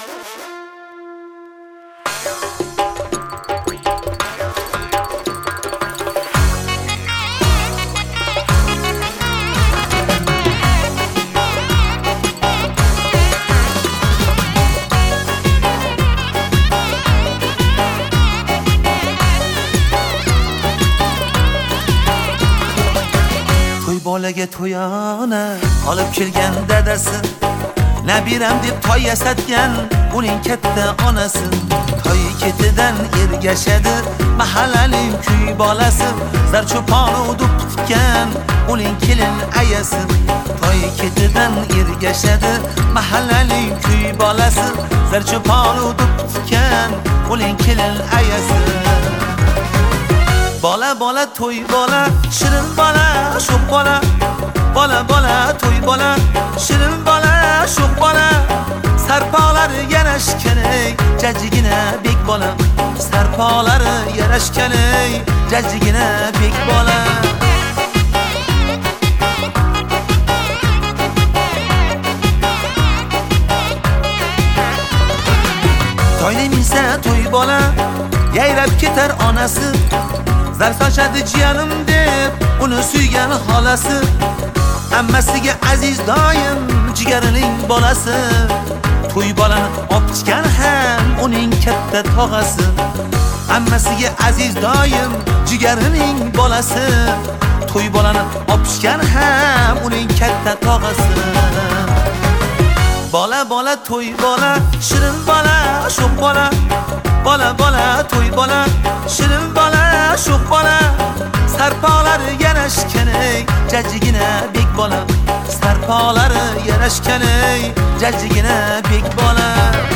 Bolaga to'yona olib kelgan dadasi, nabiram deb toy yasatgan uning katta onasi. Toy ketidan ergashadi mahallaning kuy bolasi, zarcho'pon udib tutgan uning kelin ayasi. Toy ketidan ergashadi mahallaning kuy bolasi, zarcho'pon udib tutgan uning kelin ayasi. Bola bola to'y bola, shirin bola, sho'x bola. Bola bola to'y bola, shirin bola, sho'x bola. Sarpolari yarashgan ey, jajjigina bek bola. Sarpolari yarashgan ey, jajjigina bek bola. Toyni minsa to'y bola, yayrab ketar onasi. Zar sochadi jiyanim deb uni suygan xolasi. Ammasiga aziz doim jigarining bolasi. To'y bolani opchigan ham uning katta tog'asi. Ammasiga aziz doim jigarining bolasi. To'y bolani opchigan ham uning katta tog'asi. Bola bola to'y bola, shirin bola, sho'x bola. Bola bola to'y bola, shirin bola, sho'x bola. Sarpolari yarashgan ey, jajjigina bek bola. Sarpolari yarashgan ey, jajjigina bek bola.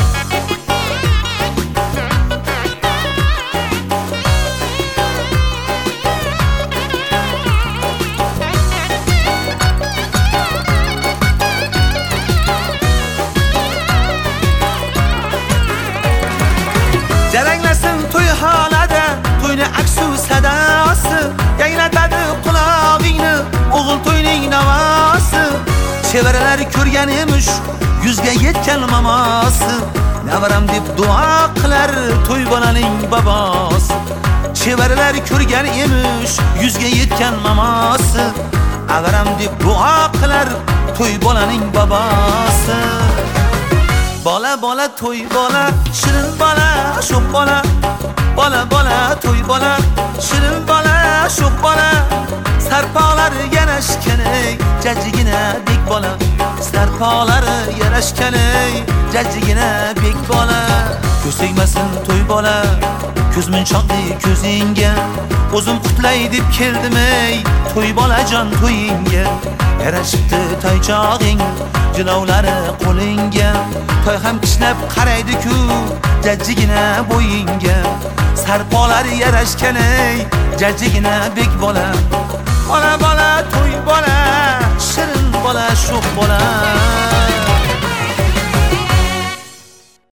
Jaranglasin to'y holada, to'yni aksu sadosi. Yanglatadi qulog'ingni o'g'il to'yning navosi. Chevaralar ko'rgan emish, yuzga yetgan mamosi. Navaram deb duo qilar to'y bolaning bobosi. Chevaralar ko'rgan emish, yuzga yetgan mamosi. Avaram deb duo qilar to'y bolaning bobosi. Bola bola to'y bola, shirin bola, sho'x bola. Bola bola to'y bola, shirin bola, sho'x bola. Sarpolari yarashgan ey, jajjigina bek bola. Sarpolari yarashgan ey, jajjigina bek bola. Ko'z tegmasin to'y bola, ko'z munchoqli ko'zingga. O'zim qutlay deb keldim ey, to'y bolajon to'yingga. Yarashibdi toychog'ing, jilovlari qo'lingga. Toy ham kishnab qaraydi-ku, jajjigina bo'yingga. Sarpolari yarashgan ey, jajjigina bek bola. Bola bola to'y bola, shirin bola, sho'x bola.